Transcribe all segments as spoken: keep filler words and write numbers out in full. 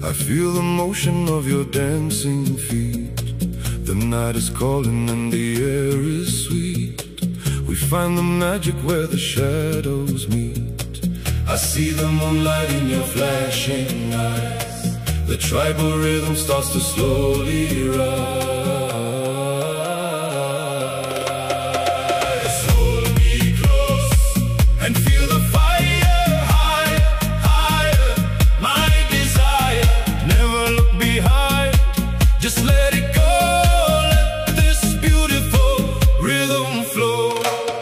I feel the motion of your dancing feet. The night is calling and the air is sweet. We find the magic where the shadows meet. I see the moonlight in your flashing eyes. The tribal rhythm starts to slowly rise. Hold me close and feel the fire, higher, higher, my desire. Never look behind, just let it go. Let this beautiful rhythm flow.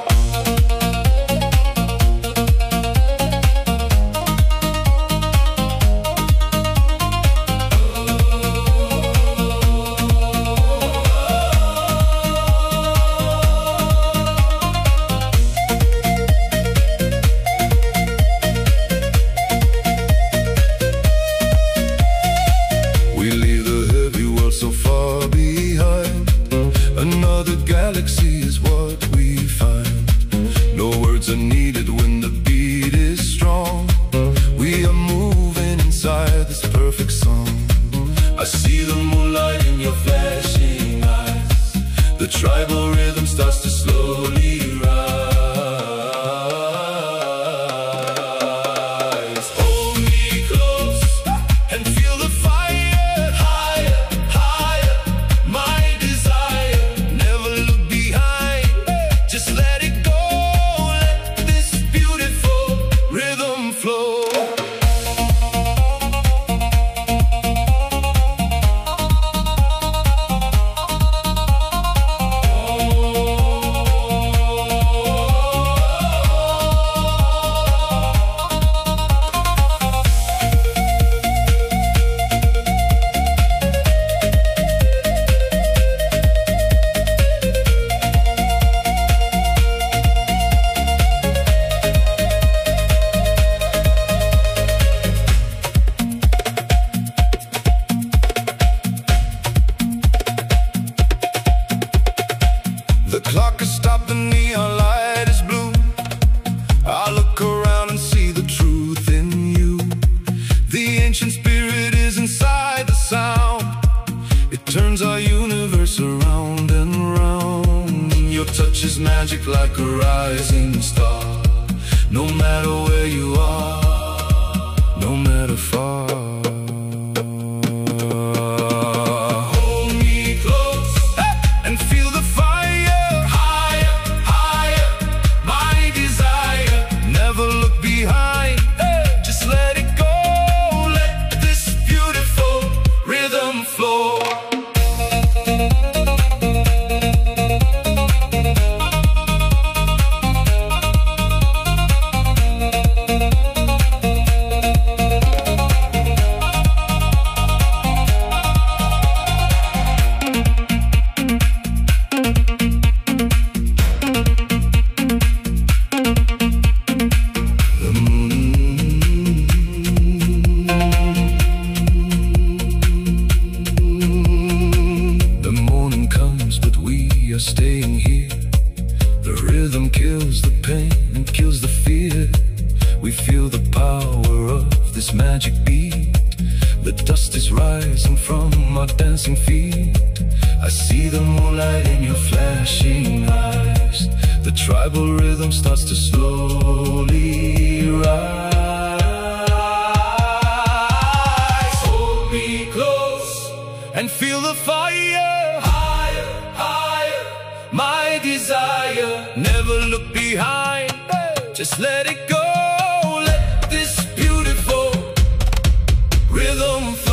So far behind, another galaxy is what we find. No words are needed when the beat is strong. We are moving inside this perfect song. I see the moonlight in your flashing eyes. The tribal rhythm starts to slowly rise. Hold me close and feel the fire. The clock has stopped, the neon light is blue. I look around and see the truth in you. The ancient spirit is inside the sound. It turns our universe around and round. Your touch is magic like a rising star. No matter where you are, no matter far. Staying here, the rhythm kills the pain and kills the fear. We feel the power of this magic beat. The dust is rising from our dancing feet. I see the moonlight in your flashing eyes. The tribal rhythm starts to slowly rise. Hold me close and feel the fire, higher, higher, my desire. Never look behind, just let it go. Let this beautiful rhythm